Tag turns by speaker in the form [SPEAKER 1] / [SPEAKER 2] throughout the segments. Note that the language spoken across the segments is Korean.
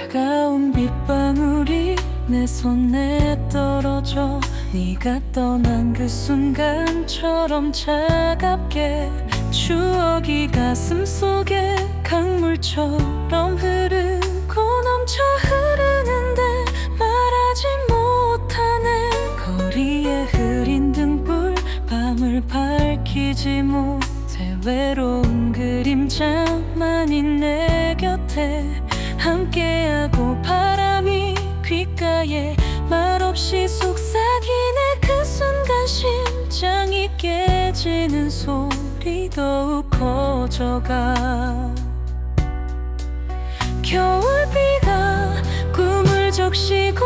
[SPEAKER 1] 차가운 빗방울이 내 손에 떨어져 네가 떠난 그 순간처럼 차갑게 추억이 가슴속에 강물처럼 흐르고 넘쳐 흐르는데 말하지 못하네. 거리에 흐린 등불 밤을 밝히지 못해 외로운 그림자만이 내 곁에 함께하고 바람이 귓가에 말없이 속삭이네. 그 순간 심장이 깨지는 소리 더욱 커져가. 겨울비가 꿈을 적시고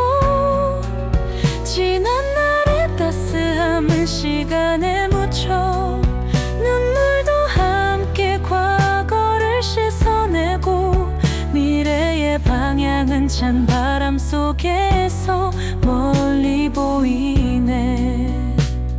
[SPEAKER 1] 지난 날의 따스함은 시간에 묻혀 눈물도 함께 과거를 씻어내고 미래의 방향은 찬 바람 속에서 멀리 보이네.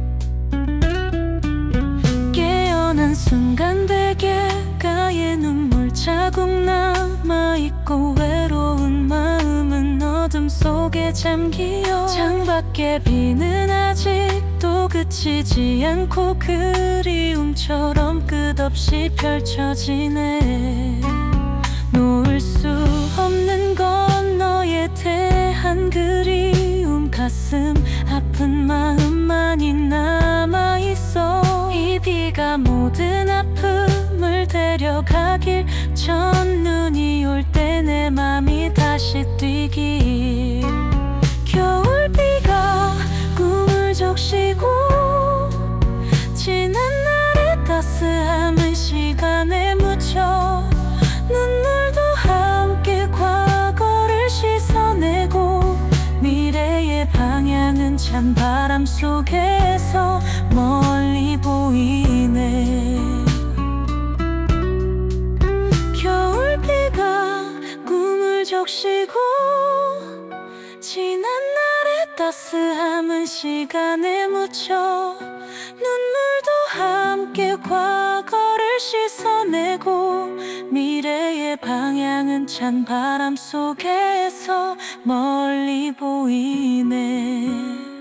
[SPEAKER 1] 깨어난 순간 베개가에 눈물 자국 남아있고 외로운 마음은 어둠 속에 잠기어 창밖에 비는 아직도 그치지 않고 그리움처럼 끝없이 펼쳐지네. 놓을 수 없는 건 너에 대한 그리움. 가슴 아픈 마음만이 남아있어. 이 비가 모든 아픔을 데려가길 전. 눈이 올 때 내 맘이 다시 뛰길. 겨울비가 꿈을 적시고 지난 날의 따스함은 시간에 묻혀 눈물도 함께 과거를 씻어내고 미래의 방향은 찬 바람 속에서 멀리 보이네. 겨울비가 꿈을 적시고 지난 날의 따스함은 시간에 묻혀 눈물도 함께 과거를 씻어내고 미래의 방향은 찬 바람 속에서 멀리 보이네.